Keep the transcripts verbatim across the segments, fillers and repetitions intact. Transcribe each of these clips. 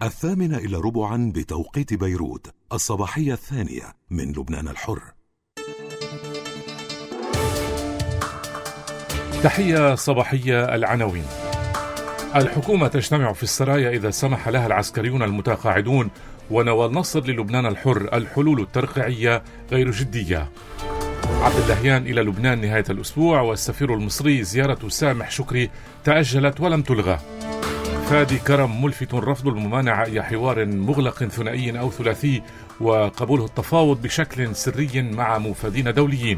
الثامنة إلى ربعا بتوقيت بيروت، الصباحية الثانية من لبنان الحر. تحية صباحية. العناوين: الحكومة تجتمع في السرايا إذا سمح لها العسكريون المتقاعدون. ونوال نصر للبنان الحر: الحلول الترقيعية غير جدية. عبد اللهيان إلى لبنان نهاية الأسبوع، والسفير المصري: زيارة سامح شكري تأجلت ولم تلغى. فادي كرم ملفت رفض الممانعة أي حوار مغلق ثنائي أو ثلاثي، وقبوله التفاوض بشكل سري مع مفادين دوليين.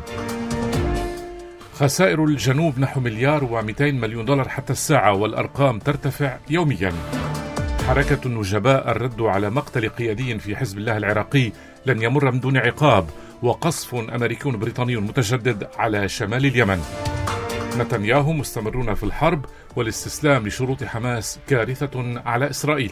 خسائر الجنوب نحو مليار ومئتين مليون دولار حتى الساعة، والأرقام ترتفع يوميا. حركة النجباء: الرد على مقتل قيادي في حزب الله العراقي لن يمر من دون عقاب. وقصف أمريكي بريطاني متجدد على شمال اليمن. نتنياهو: مستمرون في الحرب، والاستسلام لشروط حماس كارثة على إسرائيل.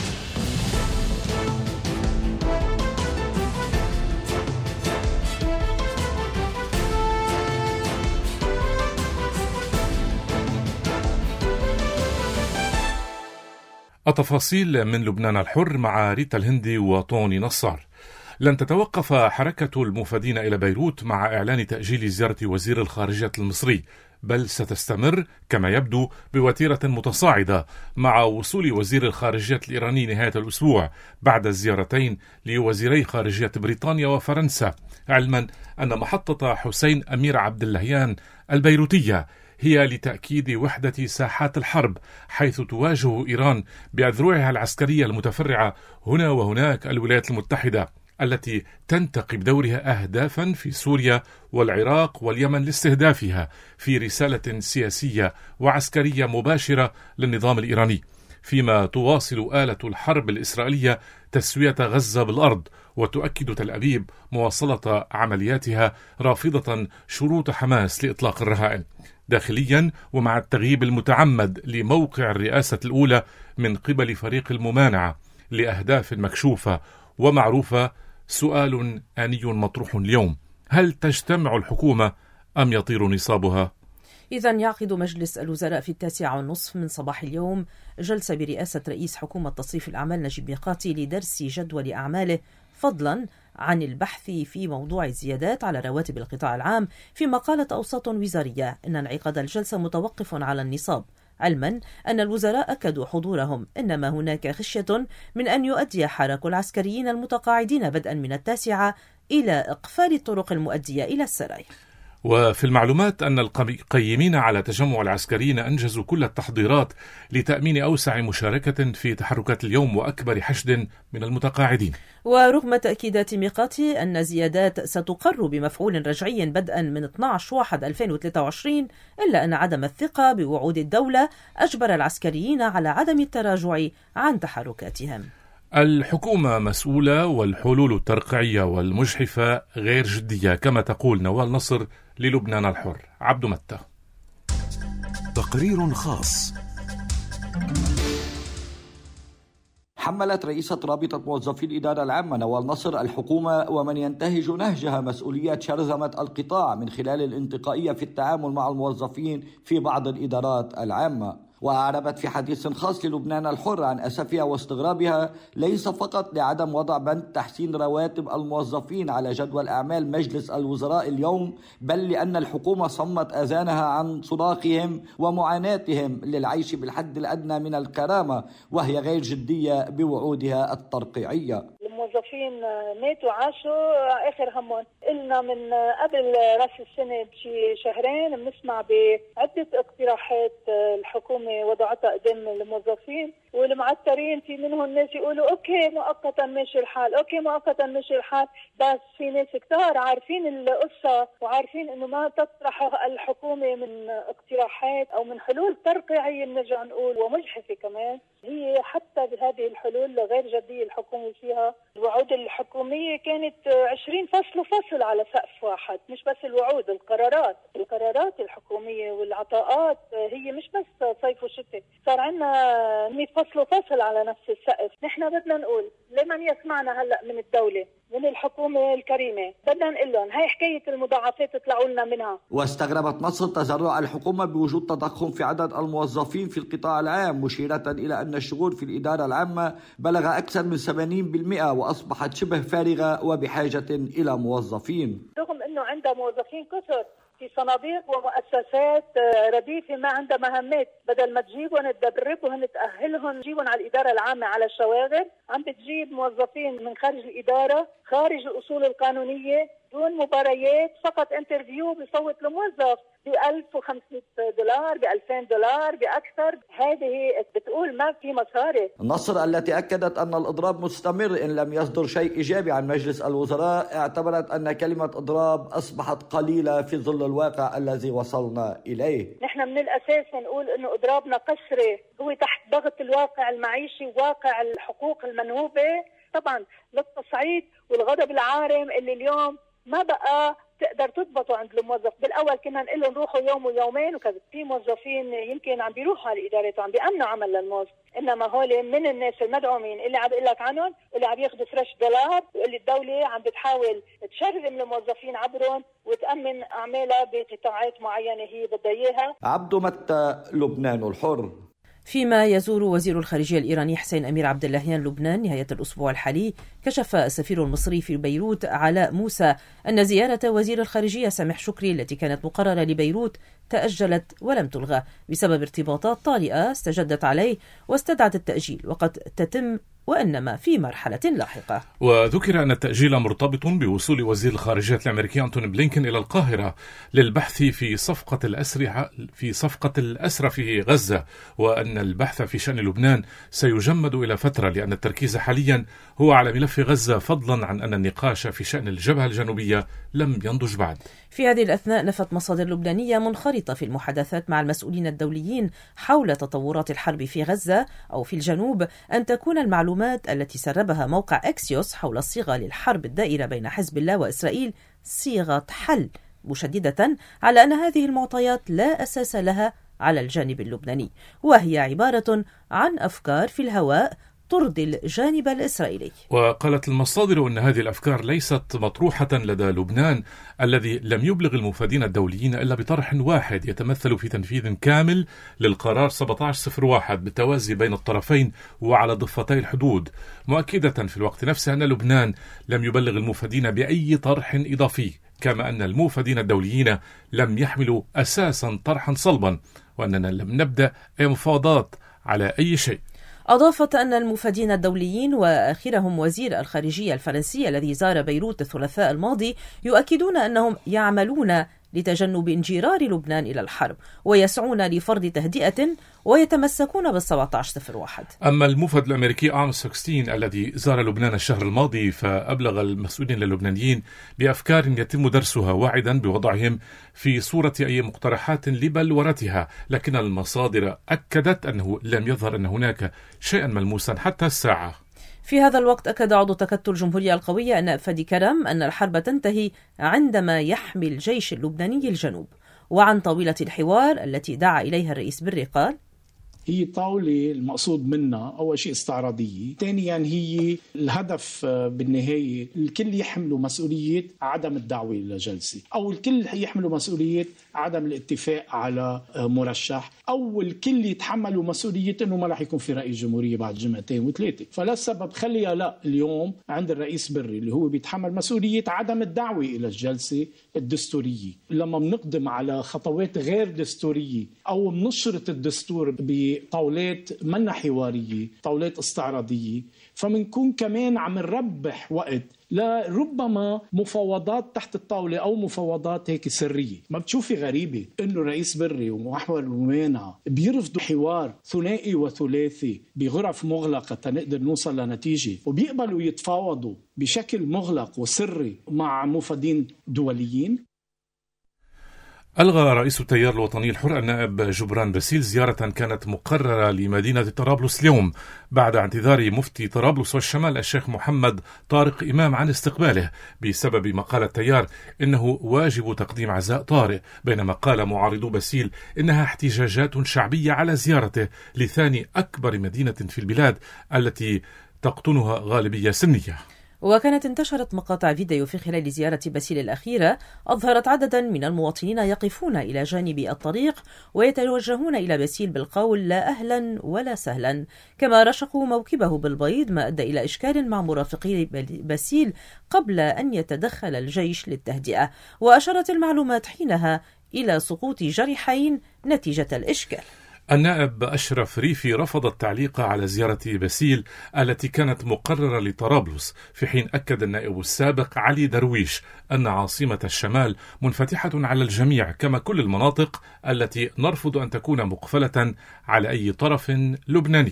التفاصيل من لبنان الحر مع ريتا الهندي وطوني نصار. لن تتوقف حركة المفادين إلى بيروت مع إعلان تأجيل زيارة وزير الخارجية المصري، بل ستستمر كما يبدو بوتيرة متصاعدة مع وصول وزير الخارجية الإيراني نهاية الأسبوع بعد الزيارتين لوزيري خارجية بريطانيا وفرنسا، علما أن محطة حسين أمير عبد اللهيان البيروتية هي لتأكيد وحدة ساحات الحرب، حيث تواجه إيران بأذرعها العسكرية المتفرعة هنا وهناك الولايات المتحدة، التي تنتقي بدورها أهدافا في سوريا والعراق واليمن لاستهدافها في رسالة سياسية وعسكرية مباشرة للنظام الإيراني، فيما تواصل آلة الحرب الإسرائيلية تسوية غزة بالأرض، وتؤكد تل أبيب مواصلة عملياتها رافضة شروط حماس لإطلاق الرهائن. داخليا، ومع التغييب المتعمد لموقع الرئاسة الأولى من قبل فريق الممانعة لأهداف مكشوفة ومعروفة، سؤال آني مطروح اليوم: هل تجتمع الحكومة أم يطير نصابها؟ إذن يعقد مجلس الوزراء في التاسعة والنصف من صباح اليوم جلسة برئاسة رئيس حكومة تصريف الأعمال نجيب ميقاتي لدرس جدول أعماله، فضلا عن البحث في موضوع الزيادات على رواتب القطاع العام، فيما قالت أوساط وزارية إن انعقاد الجلسة متوقف على النصاب، علما أن الوزراء أكدوا حضورهم، إنما هناك خشية من أن يؤدي حراك العسكريين المتقاعدين بدءا من التاسعة إلى إقفال الطرق المؤدية إلى السرايا. وفي المعلومات أن القيمين على تجمع العسكريين أنجزوا كل التحضيرات لتأمين أوسع مشاركة في تحركات اليوم وأكبر حشد من المتقاعدين. ورغم تأكيدات ميقاتي أن الزيادات ستقر بمفعول رجعي بدءا من اثني عشر واحد ألفين وثلاثة وعشرين، إلا أن عدم الثقة بوعود الدولة أجبر العسكريين على عدم التراجع عن تحركاتهم. الحكومة مسؤولة، والحلول الترقيعية والمجحفة غير جدية، كما تقول نوال نصر للبنان الحر. عبد متى. تقرير خاص. حملت رئيسة رابطة موظفي الإدارة العامة نوال نصر الحكومة ومن ينتهج نهجها مسؤوليات شرذمة القطاع من خلال الانتقائية في التعامل مع الموظفين في بعض الإدارات العامة. وأعربت في حديث خاص للبنان الحر عن أسفها واستغرابها ليس فقط لعدم وضع بند تحسين رواتب الموظفين على جدول أعمال مجلس الوزراء اليوم، بل لأن الحكومة صمت أذانها عن صراخهم ومعاناتهم للعيش بالحد الأدنى من الكرامة، وهي غير جدية بوعودها الترقيعية. الموظفين ماتوا عاشوا آخر همهم. قلنا من قبل رأس السنة بشي شهرين بنسمع بعدة اقتراحات الحكومة وضعتها قدام الموظفين، والمعترين في منهم ناس يقولوا اوكي مؤقتا ماشي الحال، اوكي مؤقتا ماشي الحال، بس في ناس كتار عارفين القصة وعارفين انه ما تطرح الحكومة من اقتراحات او من حلول ترقيعية بنرجع نقول ومجحفة كمان، هي حتى بهذه الحلول غير جدية الحكومة فيها. الوعود الحكومية كانت عشرين فصل فصل على سقف واحد، مش بس الوعود، القرارات القرارات الحكومية والعطاءات هي مش بس صيف وشتاء، صار عنا مئة فصل فصل على نفس السقف. نحن بدنا نقول لمن يسمعنا هلأ من الدولة، من الحكومة الكريمة. بدنا نقول لهم هاي حكاية المضاعفات اطلعوا لنا منها. واستغربت مصر تزرع الحكومة بوجود تضخم في عدد الموظفين في القطاع العام، مشيرة إلى أن الشغل في الإدارة العامة بلغ أكثر من ثمانين بالمئة وأصبحت شبه فارغة وبحاجة إلى موظفين. رغم أنه عندها موظفين كثر في صناديق ومؤسسات رديفة ما عندها مهمات، بدل ما تجيبهم تدربهم تأهلهم تجيبهم على الإدارة العامة على الشواغل، عم بتجيب موظفين من خارج الإدارة خارج الأصول القانونية دون مباريات، فقط انترفيو بيصوت الموظف ب ألف وخمسمئة دولار ب ألفين دولار بأكثر. هذه بتقول ما في مصاري. النصر التي أكدت أن الإضراب مستمر إن لم يصدر شيء إيجابي عن مجلس الوزراء اعتبرت أن كلمة إضراب أصبحت قليلة في ظل الواقع الذي وصلنا إليه. نحن من الأساس نقول أنه إضرابنا قسري هو تحت ضغط الواقع المعيشي واقع الحقوق المنهوبة طبعا للتصعيد والغضب العارم اللي اليوم ما بقى تقدر تضبطه عند الموظف. بالاول كنا نقول لهم روحوا يوم ويومين وكذا، في موظفين يمكن عم بيروحوا على الادارات وعم بيأمنوا عمل للموظف، انما هول من الناس المدعومين اللي عم بقول لك عنهم اللي عم ياخذوا فريش دولار، واللي الدوله عم بتحاول تشرم الموظفين عبرهم وتأمن اعمالها بقطاعات معينه هي بدها اياها. عبدو متى، لبنان الحر. فيما يزور وزير الخارجية الإيراني حسين أمير عبد اللهيان لبنان نهاية الأسبوع الحالي، كشف السفير المصري في بيروت علاء موسى أن زيارة وزير الخارجية سامح شكري التي كانت مقررة لبيروت تأجلت ولم تلغى بسبب ارتباطات طارئة استجدت عليه واستدعت التأجيل وقد تتم وإنما في مرحلة لاحقة. وذكر أن التأجيل مرتبط بوصول وزير الخارجية الأمريكي أنتوني بلينكن إلى القاهرة للبحث في صفقة الأسرى في صفقة الأسرى في غزة، وأن البحث في شأن لبنان سيجمد إلى فترة لأن التركيز حاليا هو على ملف غزة، فضلا عن أن النقاش في شأن الجبهة الجنوبية لم ينضج بعد. في هذه الأثناء نفت مصادر لبنانية منخرطة في المحادثات مع المسؤولين الدوليين حول تطورات الحرب في غزة أو في الجنوب أن تكون المعلومات التي سربها موقع أكسيوس حول الصيغة للحرب الدائرة بين حزب الله وإسرائيل صيغة حل، مشددة على أن هذه المعطيات لا أساس لها على الجانب اللبناني، وهي عبارة عن أفكار في الهواء ترضي الجانب الإسرائيلي. وقالت المصادر أن هذه الأفكار ليست مطروحة لدى لبنان الذي لم يبلغ المفادين الدوليين إلا بطرح واحد يتمثل في تنفيذ كامل للقرار سبعة عشر صفر واحد بالتوازي بين الطرفين وعلى ضفتي الحدود، مؤكدة في الوقت نفسه أن لبنان لم يبلغ المفادين بأي طرح إضافي، كما أن الموفدين الدوليين لم يحملوا أساسا طرحا صلبا، وأننا لم نبدأ أي مفاوضات على أي شيء. أضافت أن المفادين الدوليين وآخرهم وزير الخارجية الفرنسي الذي زار بيروت الثلاثاء الماضي يؤكدون أنهم يعملون لتجنب انجرار لبنان إلى الحرب ويسعون لفرض تهدئة ويتمسكون بالسبعة عشر صفر واحد. أما الموفد الأمريكي آرم ستاشر الذي زار لبنان الشهر الماضي فأبلغ المسؤولين اللبنانيين بأفكار يتم درسها واعدا بوضعهم في صورة أي مقترحات لبلورتها، لكن المصادر أكدت أنه لم يظهر أن هناك شيئا ملموسا حتى الساعة. في هذا الوقت أكد عضو تكتل الجمهورية القوية أن فادي كرم أن الحرب تنتهي عندما يحمي الجيش اللبناني الجنوب. وعن طاولة الحوار التي دعا إليها الرئيس بري قال: هي طاولة المقصود منها أول شيء استعراضية، ثانيا هي الهدف بالنهاية الكل يحملوا مسؤولية عدم الدعوة إلى جلسة، أو الكل يحملوا مسؤولية عدم الاتفاق على مرشح، أو الكل يتحملوا مسؤولية أنه ما رح يكون في رئيس جمهورية بعد جمعتين وثلاثة. فلا السبب خليها لا اليوم عند الرئيس بري اللي هو بيتحمل مسؤولية عدم الدعوة إلى الجلسة الدستورية. لما بنقدم على خطوات غير دستورية أو منشرة الدستور بطاولات منا حوارية، طاولات استعراضية، فمنكون كمان عم نربح وقت لربما مفاوضات تحت الطاولة أو مفاوضات هيك سرية. ما بتشوفي غريبة إنه رئيس بري ومحور الممانعة بيرفضوا حوار ثنائي وثلاثي بغرف مغلقة تنقدر نوصل لنتيجة، وبيقبلوا يتفاوضوا بشكل مغلق وسري مع مفادين دوليين؟ ألغى رئيس التيار الوطني الحر النائب جبران باسيل زيارة كانت مقررة لمدينة طرابلس اليوم بعد اعتذار مفتي طرابلس والشمال الشيخ محمد طارق إمام عن استقباله بسبب ما قال التيار إنه واجب تقديم عزاء طارئ، بينما قال معارضو باسيل إنها احتجاجات شعبية على زيارته لثاني أكبر مدينة في البلاد التي تقطنها غالبية سنية. وكانت انتشرت مقاطع فيديو في خلال زيارة باسيل الأخيرة أظهرت عددا من المواطنين يقفون إلى جانب الطريق ويتوجهون إلى باسيل بالقول لا أهلا ولا سهلا، كما رشقوا موكبه بالبيض، ما أدى إلى إشكال مع مرافقي باسيل قبل أن يتدخل الجيش للتهدئة. وأشارت المعلومات حينها إلى سقوط جريحين نتيجة الإشكال. النائب أشرف ريفي رفض التعليق على زيارة باسيل التي كانت مقررة لطرابلس، في حين أكد النائب السابق علي درويش أن عاصمة الشمال منفتحة على الجميع كما كل المناطق التي نرفض أن تكون مقفلة على أي طرف لبناني.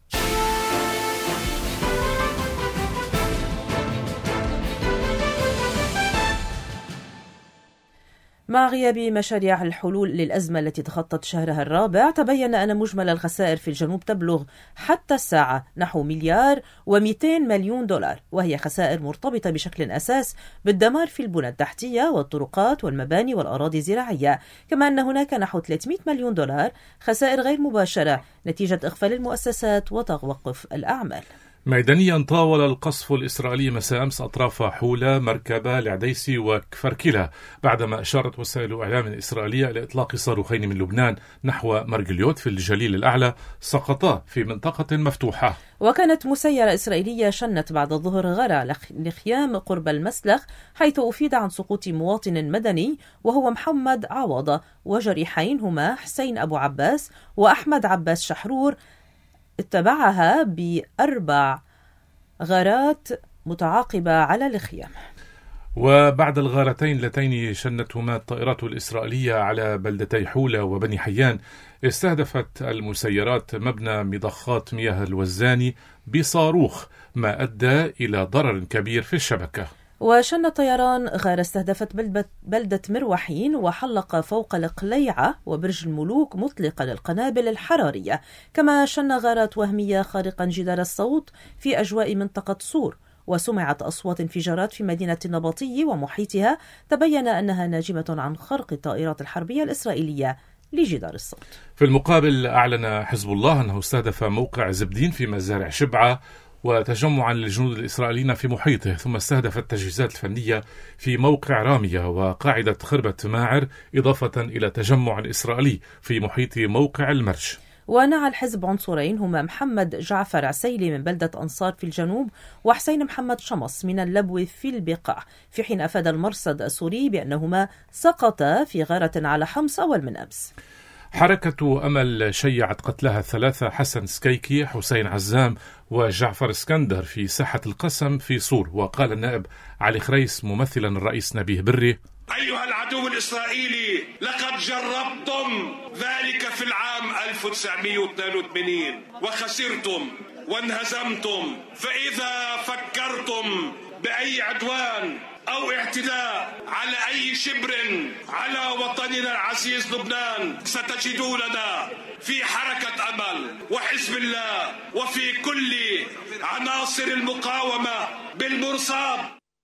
مع غياب مشاريع الحلول للأزمة التي تخطت شهرها الرابع، تبين أن مجمل الخسائر في الجنوب تبلغ حتى الساعة نحو مليار ومئتين مليون دولار، وهي خسائر مرتبطة بشكل أساس بالدمار في البنى التحتية والطرقات والمباني والأراضي الزراعية، كما أن هناك نحو ثلاثمئة مليون دولار خسائر غير مباشرة نتيجة إغفال المؤسسات وتوقف الأعمال. ميدانيا طاول القصف الإسرائيلي مساء أمس أطراف حولة، مركبة، العديسي وكفركلة، بعدما أشارت وسائل إعلام إسرائيلية إلى إطلاق صاروخين من لبنان نحو مرجليوت في الجليل الأعلى سقطا في منطقة مفتوحة. وكانت مسيرة إسرائيلية شنت بعد الظهر غارة لخيام قرب المسلخ، حيث أفيد عن سقوط مواطن مدني وهو محمد عوضة، وجريحين هما حسين أبو عباس وأحمد عباس شحرور، اتبعها بأربع غارات متعاقبة على الخيام. وبعد الغارتين اللتين شنتهما الطائرات الإسرائيلية على بلدتي حولة وبني حيان، استهدفت المسيرات مبنى مضخات مياه الوزاني بصاروخ، ما أدى إلى ضرر كبير في الشبكة. وشن الطيران غارة استهدفت بلدة مروحين وحلق فوق القليعة وبرج الملوك مطلقا القنابل الحرارية، كما شن غارات وهمية خارقا جدار الصوت في أجواء منطقة صور، وسمعت أصوات انفجارات في مدينة النبطي ومحيطها، تبين أنها ناجمة عن خرق الطائرات الحربية الإسرائيلية لجدار الصوت. في المقابل أعلن حزب الله أنه استهدف موقع زبدين في مزارع شبعة وتجمعا للجنود الإسرائيليين في محيطه، ثم استهدف التجهيزات الفنية في موقع رامية وقاعدة خربة ماعر، إضافة إلى تجمع إسرائيلي في محيط موقع المرج. ونعى الحزب عنصرين هما محمد جعفر عسيلي من بلدة أنصار في الجنوب وحسين محمد شمص من اللبو في البقاع، في حين أفاد المرصد السوري بأنهما سقطا في غارة على حمص أول من أمس. حركة أمل شيعت قتلها الثلاثة حسن سكيكي، حسين عزام وجعفر اسكندر في ساحة القسم في صور. وقال النائب علي خريس ممثلا الرئيس نبيه بري: أيها العدو الإسرائيلي، لقد جربتم ذلك في العام ألف وتسعمئة واثنين وثمانين وخسرتم وانهزمتم، فإذا فكرتم بأي عدوان أو اعتداء على أي شبر على وطننا العزيز لبنان، ستجدوننا في حركة أمل وحزب الله وفي كل عناصر المقاومة بالمرصاد.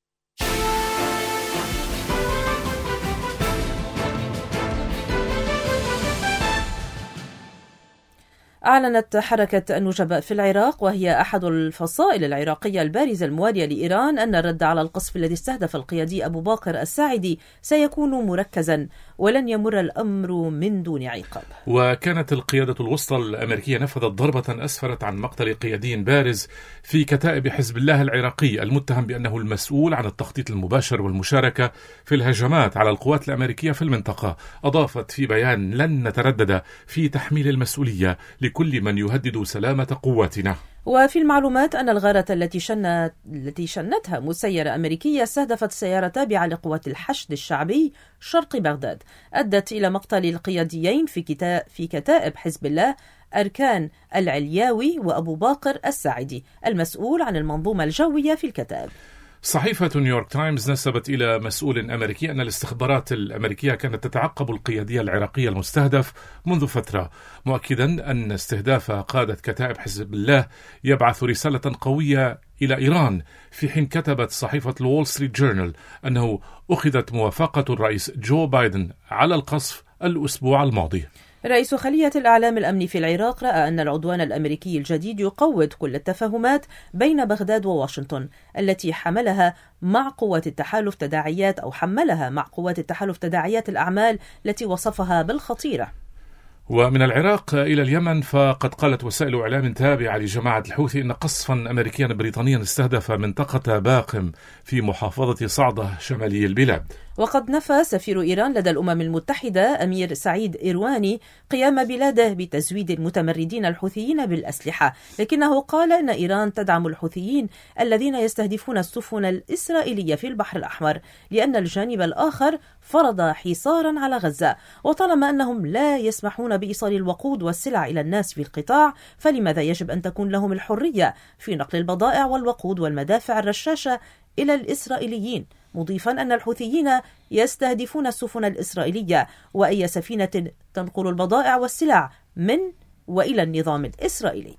أعلنت حركة النجباء في العراق، وهي أحد الفصائل العراقية البارزة الموالية لإيران، أن الرد على القصف الذي استهدف القيادي أبو باقر الساعدي سيكون مركزا ولن يمر الأمر من دون عقاب. وكانت القيادة الوسطى الأمريكية نفذت ضربة أسفرت عن مقتل قيادي بارز في كتائب حزب الله العراقي، المتهم بأنه المسؤول عن التخطيط المباشر والمشاركة في الهجمات على القوات الأمريكية في المنطقة. أضافت في بيان: لن نتردد في تحميل المسؤولية لكل من يهدد سلامة قواتنا. وفي المعلومات أن الغارة التي شنت التي شنتها مسيرة أمريكية استهدفت سيارة تابعة لقوات الحشد الشعبي شرق بغداد، أدت إلى مقتل القياديين في كتا... في كتائب حزب الله أركان العلياوي وأبو باقر الساعدي، المسؤول عن المنظومة الجوية في الكتائب. صحيفة نيويورك تايمز نسبت إلى مسؤول أمريكي أن الاستخبارات الأمريكية كانت تتعقب القيادي العراقي المستهدف منذ فترة، مؤكدا أن استهداف قادة كتائب حزب الله يبعث رسالة قوية إلى إيران، في حين كتبت صحيفة الول ستريت جورنال أنه أخذت موافقة الرئيس جو بايدن على القصف الأسبوع الماضي. رئيس خلية الإعلام الأمني في العراق رأى أن العدوان الأمريكي الجديد يقوض كل التفاهمات بين بغداد وواشنطن التي حملها مع قوات التحالف تداعيات أو حملها مع قوات التحالف تداعيات الأعمال التي وصفها بالخطيرة. ومن العراق إلى اليمن، فقد قالت وسائل إعلام تابعة لجماعة الحوثي أن قصفا أمريكيا بريطانيا استهدف منطقة باقم في محافظة صعدة شمالي البلاد. وقد نفى سفير إيران لدى الأمم المتحدة أمير سعيد إيرواني قيام بلاده بتزويد المتمردين الحوثيين بالأسلحة، لكنه قال أن إيران تدعم الحوثيين الذين يستهدفون السفن الإسرائيلية في البحر الأحمر لأن الجانب الآخر فرض حصارا على غزة، وطالما أنهم لا يسمحون بإيصال الوقود والسلع إلى الناس في القطاع فلماذا يجب أن تكون لهم الحرية في نقل البضائع والوقود والمدافع الرشاشة إلى الإسرائيليين، مضيفا أن الحوثيين يستهدفون السفن الإسرائيلية وأي سفينة تنقل البضائع والسلع من وإلى النظام الإسرائيلي.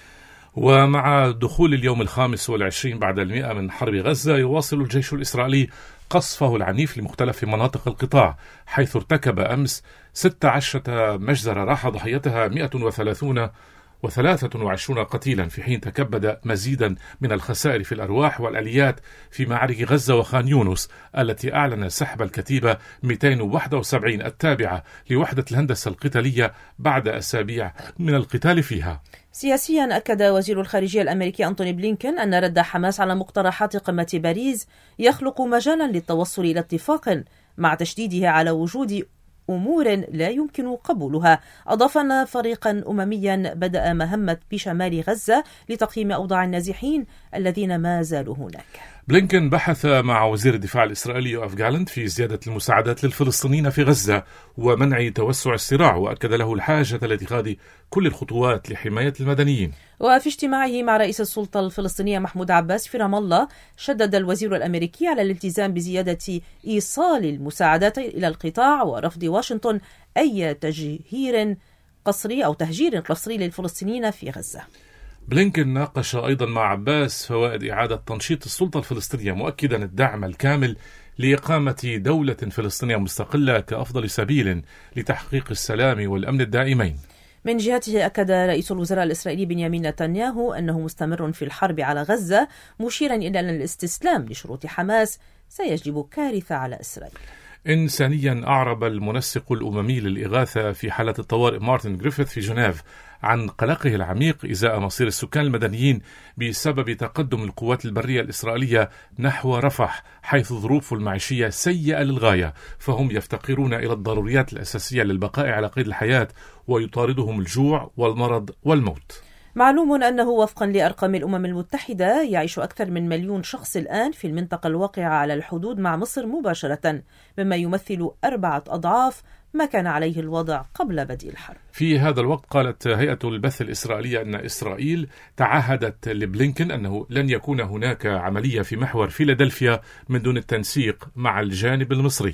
ومع دخول اليوم الخامس والعشرين بعد المئة من حرب غزة، يواصل الجيش الإسرائيلي قصفه العنيف لمختلف مناطق القطاع، حيث ارتكب أمس ستة عشر مجزرة راح ضحيتها مئة وثلاثون وثلاثة وعشرون قتيلا، في حين تكبد مزيدا من الخسائر في الأرواح والآليات في معارك غزة وخان يونس التي أعلن سحب الكتيبة مئتين وواحد وسبعين التابعة لوحدة الهندسة القتالية بعد أسابيع من القتال فيها. سياسيا، أكد وزير الخارجية الأمريكي أنتوني بلينكن أن رد حماس على مقترحات قمة باريس يخلق مجالا للتوصل إلى اتفاق، مع تشديده على وجود أمور لا يمكن قبولها. أضاف أن فريقا أمميا بدأ مهمة بشمال غزة لتقييم أوضاع النازحين الذين ما زالوا هناك. بلينكن بحث مع وزير الدفاع الإسرائيلي يوآف جالنت في زيادة المساعدات للفلسطينيين في غزة ومنع توسع الصراع، وأكد له الحاجة لاتخاذ كل الخطوات لحماية المدنيين. وفي اجتماعه مع رئيس السلطة الفلسطينية محمود عباس في رام الله، شدد الوزير الأمريكي على الالتزام بزيادة إيصال المساعدات إلى القطاع ورفض واشنطن أي تجهير قسري أو تهجير قسري للفلسطينيين في غزة. بلينكن ناقش أيضا مع عباس فوائد إعادة تنشيط السلطة الفلسطينية، مؤكدا الدعم الكامل لإقامة دولة فلسطينية مستقلة كأفضل سبيل لتحقيق السلام والأمن الدائمين. من جهته، أكد رئيس الوزراء الإسرائيلي بنيامين نتنياهو أنه مستمر في الحرب على غزة، مشيرا إلى أن الاستسلام لشروط حماس سيجلب كارثة على إسرائيل. إنسانيا، أعرب المنسق الأممي للإغاثة في حالة الطوارئ مارتن غريفيث في جنيف عن قلقه العميق إزاء مصير السكان المدنيين بسبب تقدم القوات البرية الإسرائيلية نحو رفح، حيث ظروف المعيشية سيئة للغاية، فهم يفتقرون إلى الضروريات الأساسية للبقاء على قيد الحياة ويطاردهم الجوع والمرض والموت. معلوم أنه وفقا لأرقام الأمم المتحدة يعيش أكثر من مليون شخص الآن في المنطقة الواقعة على الحدود مع مصر مباشرة، مما يمثل أربعة أضعاف ما كان عليه الوضع قبل بدء الحرب. في هذا الوقت قالت هيئة البث الإسرائيلية أن إسرائيل تعهدت لبلينكن أنه لن يكون هناك عملية في محور فيلادلفيا من دون التنسيق مع الجانب المصري.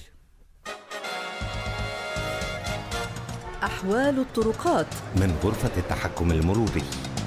أحوال الطرقات من غرفة التحكم المروري.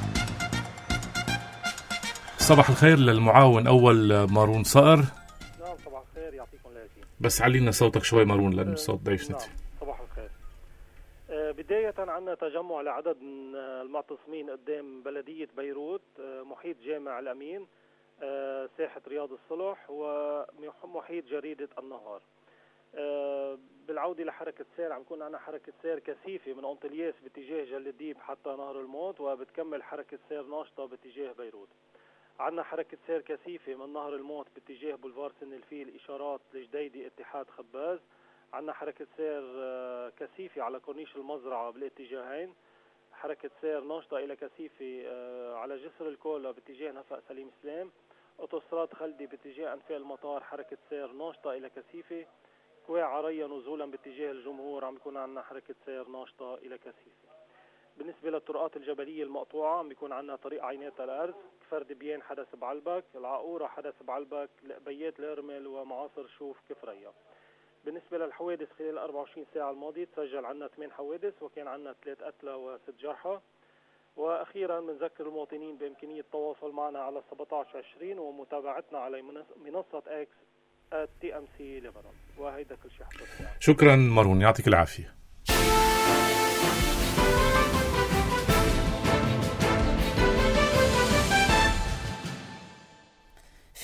صباح الخير للمعاون أول مارون صقر. نعم صباح الخير، يعطيكم العافية. بس علينا صوتك شوي مارون لأن الصوت ضعيف. نعم صباح الخير. أه بداية عنا تجمع لعدد من المعتصمين قدام بلدية بيروت، أه محيط جامع الأمين، أه ساحة رياض الصلح، ومحيط جريدة النهار. أه بالعودة لحركة سير، عم يكون عنا حركة سير كثيفة من أنطلياس باتجاه جل الديب حتى نهر الموت، وبتكمل حركة سير ناشطة باتجاه بيروت. عنا حركة سير كثيفة من نهر الموت باتجاه بولفار سن الفيل إشارات لجديدي اتحاد خباز. عنا حركة سير كثيفة على كورنيش المزرعة بالاتجاهين. حركة سير ناشطة إلى كثيفة على جسر الكولا باتجاه نفق سليم سلام. أوتوستراد خلدي باتجاه أنفاق المطار حركة سير ناشطة إلى كثيفة. كويع عريا نزولا باتجاه الجمهور عم يكون عنا حركة سير ناشطة إلى كثيفة. بالنسبة للطرقات الجبلية المقطوعة عم يكون عنا طريق عينات الأرز، كفر دبيان حدث بعلبك، العقورة حدث بعلبك، القبيات الارمل ومعاصر شوف كفرية. بالنسبة للحوادث خلال أربعة وعشرين ساعة الماضية تسجل عنا ثمان حوادث وكان عنا ثلاث قتلى وست جرحى. وأخيرا بنذكر المواطنين بإمكانية التواصل معنا على سبعة عشر عشرين ومتابعتنا على منصة اكس تي ام سي ليبرال. وهيدا كل شيء. شكرا مارون، يعطيك العافية.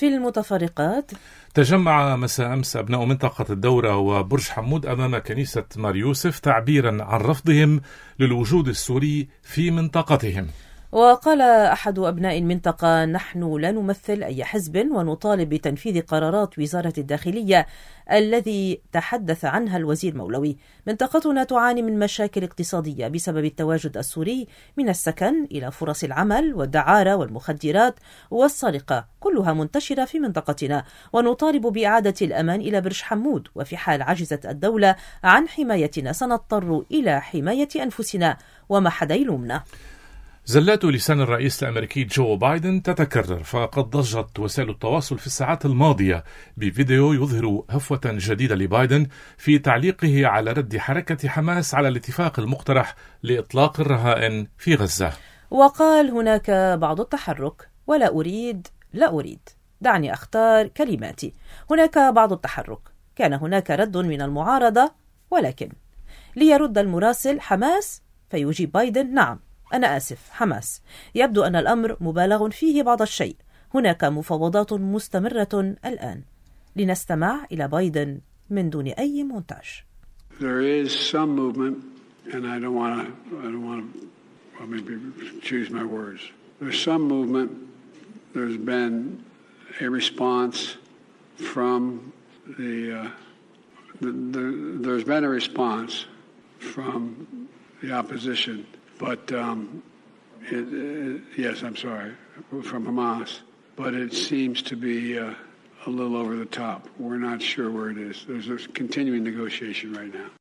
في المتفرقات، تجمع مساء أمس أبناء منطقة الدورة وبرج حمود أمام كنيسة مار يوسف تعبيرا عن رفضهم للوجود السوري في منطقتهم. وقال أحد أبناء المنطقة: نحن لا نمثل أي حزب ونطالب بتنفيذ قرارات وزارة الداخلية الذي تحدث عنها الوزير مولوي. منطقتنا تعاني من مشاكل اقتصادية بسبب التواجد السوري، من السكن إلى فرص العمل والدعارة والمخدرات والسرقة كلها منتشرة في منطقتنا، ونطالب بإعادة الأمان إلى برج حمود، وفي حال عجزت الدولة عن حمايتنا سنضطر إلى حماية أنفسنا وما حدا يلومنا. زلات لسان الرئيس الأمريكي جو بايدن تتكرر، فقد ضجت وسائل التواصل في الساعات الماضية بفيديو يظهر هفوة جديدة لبايدن في تعليقه على رد حركة حماس على الاتفاق المقترح لإطلاق الرهائن في غزة. وقال: هناك بعض التحرك، ولا أريد لا أريد دعني أختار كلماتي. هناك بعض التحرك، كان هناك رد من المعارضة، ولكن ليرد المراسل حماس فيجيب بايدن: نعم أنا آسف حماس، يبدو أن الأمر مبالغ فيه بعض الشيء، هناك مفاوضات مستمرة الآن. لنستمع إلى بايدن من دون أي مونتاج. There is some movement and I don't want to I don't want to well, maybe choose my words. There's some movement. There's been a response from the, uh, the, the there's been a response from the opposition. But um, it, it, yes, I'm sorry, from Hamas. But it seems to be uh, a little over the top. We're not sure where it is. There's a continuing negotiation right now.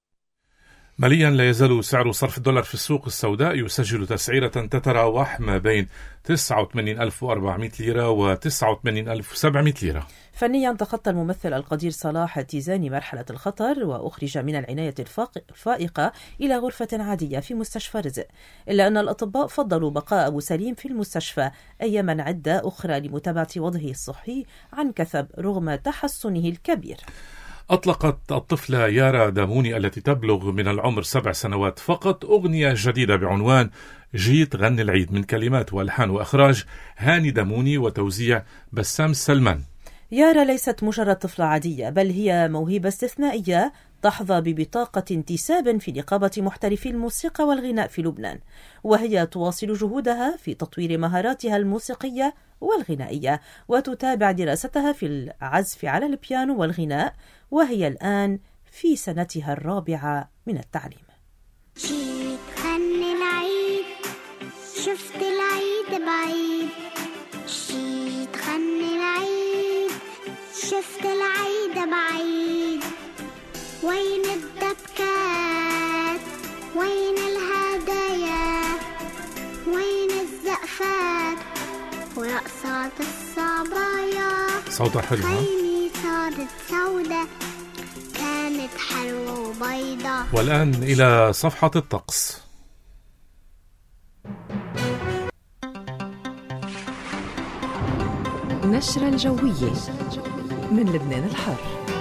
ماليا لا يزال سعر صرف الدولار في السوق السوداء يسجل تسعيرة تتراوح ما بين تسعة وثمانين ألف وأربعمائة ليرة و تسعة وثمانين ألف وسبعمائة ليرة. فنيا تخطى الممثل القدير صلاح اتزان مرحلة الخطر وأخرج من العناية الفائقة إلى غرفة عادية في مستشفى رزق، إلا أن الأطباء فضلوا بقاء أبو سليم في المستشفى أياما عدة أخرى لمتابعة وضعه الصحي عن كثب رغم تحسنه الكبير. أطلقت الطفلة يارا داموني التي تبلغ من العمر سبع سنوات فقط أغنية جديدة بعنوان جيت غني العيد، من كلمات وألحان وإخراج هاني داموني وتوزيع بسام سلمان. يارا ليست مجرد طفلة عادية، بل هي موهبة استثنائية تحظى ببطاقة انتساب في نقابة محترفي الموسيقى والغناء في لبنان، وهي تواصل جهودها في تطوير مهاراتها الموسيقية والغنائية، وتتابع دراستها في العزف على البيانو والغناء، وهي الآن في سنتها الرابعة من التعليم. جيت غني العيد، شفت العيد بعيد، جيت غني العيد، شفت العيد بعيد، وين الدبكات، وين الهدايا، وين الزقفات ورقصات الصبايا. صوتها حلو. خيمي صارت سودة، كانت حلوة وبيضة. والآن إلى صفحة الطقس. نشرة الجوية من لبنان الحر.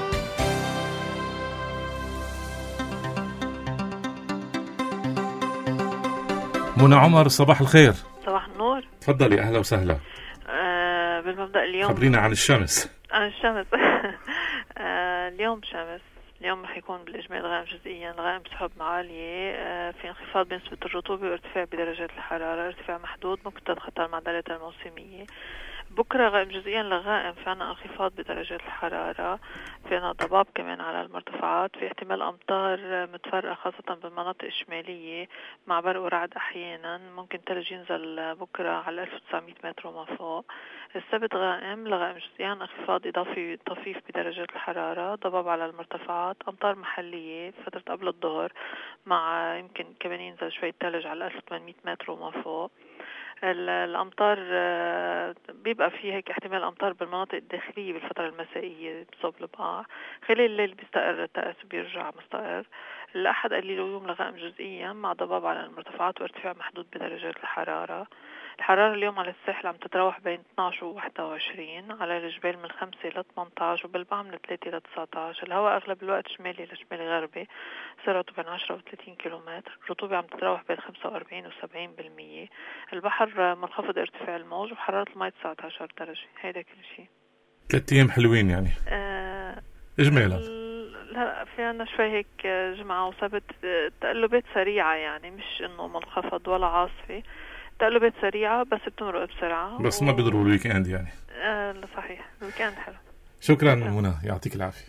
منى عمر، صباح الخير. صباح النور. تفضلي، أهلا وسهلا. أه بالمبدأ اليوم خبرينا عن الشمس. عن الشمس. أه اليوم شمس، اليوم رح يكون بالإجمال غائم جزئيا، الغائم سحب عالية، أه في انخفاض بنسبة الرطوبة وارتفاع بدرجات الحرارة، ارتفاع محدود ممكن تتخطى المعدلات الموسمية. بكرة غائم جزئيا لغائم، في عنا انخفاض بدرجات الحرارة، في عنا ضباب كمان على المرتفعات، في احتمال أمطار متفرقة خاصة بالمناطق الشمالية مع برق ورعد أحيانا، ممكن تلج ينزل بكرة على ألف وتسعمائة متر وما فوق. السبت غائم لغائم جزئيا، انخفاض إضافي طفيف بدرجات الحرارة، ضباب على المرتفعات، أمطار محلية فترة قبل الظهر مع يمكن كمان ينزل شوية تلج على ألف وثمانمائة متر وما فوق. الأمطار بيبقى فيه هيك احتمال أمطار بالمناطق الداخلية بالفترة المسائية بصوب البقاع. خلال الليل بيستقر الطقس، بيرجع مستقر. الأحد قليل ويوم لغائم جزئيا مع ضباب على المرتفعات وارتفاع محدود بدرجات الحرارة. الحرارة اليوم على الساحل عم تتراوح بين اثني عشر و واحد وعشرين، على الجبال من خمسة ل ثمانية عشر وبالبحر من ثلاثة ل تسعة عشر. الهواء أغلب الوقت شمالي لشمالي غربي، سرعته بين عشرة و ثلاثين كيلومتر. الرطوبة عم تتراوح بين خمسة وأربعين و سبعين بالمية. البحر منخفض ارتفاع الموج وحرارة الماء تسعة عشر درجة. هيدا كل شيء. ثلاث أيام حلوين يعني آه إجمالا. لا في عنا شوي هيك جمعة وسبت تقلبات سريعة، يعني مش إنه منخفض ولا عاصفة، تقلبات سريعة بس بتمرق بسرعة، بس ما بيضروا الويكاند يعني. آه صحيح، الويكاند حلو. شكرا منى، يعطيك العافية.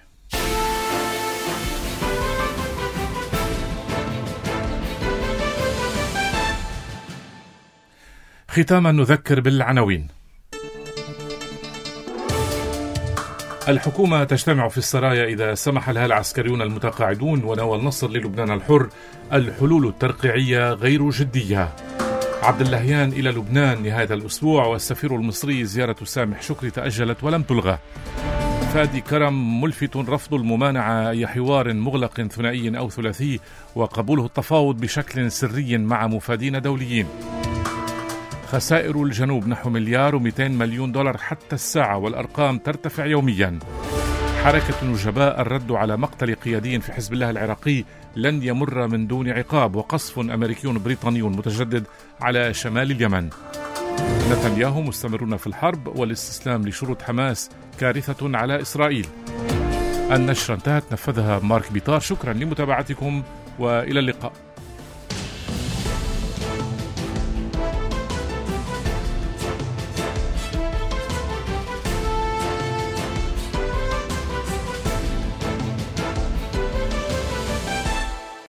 ختاما نذكر بالعناوين. الحكومة تجتمع في السرايا إذا سمح لها العسكريون المتقاعدون، ونوى النصر للبنان الحر الحلول الترقيعية غير جدية. عبد اللهيان إلى لبنان نهاية الأسبوع، والسفير المصري زيارة سامح شكري تأجلت ولم تلغى. فادي كرم ملفت رفض الممانعة أي حوار مغلق ثنائي أو ثلاثي، وقبوله التفاوض بشكل سري مع مفادين دوليين. خسائر الجنوب نحو مليار ومئتين مليون دولار حتى الساعة، والأرقام ترتفع يوميا. حركة النجباء الرد على مقتل قيادي في حزب الله العراقي لن يمر من دون عقاب، وقصف أمريكي بريطاني متجدد على شمال اليمن. نتنياهو مستمرون في الحرب، والاستسلام لشروط حماس كارثة على إسرائيل. النشرة انتهت، نفذها مارك بيطار. شكرا لمتابعتكم وإلى اللقاء.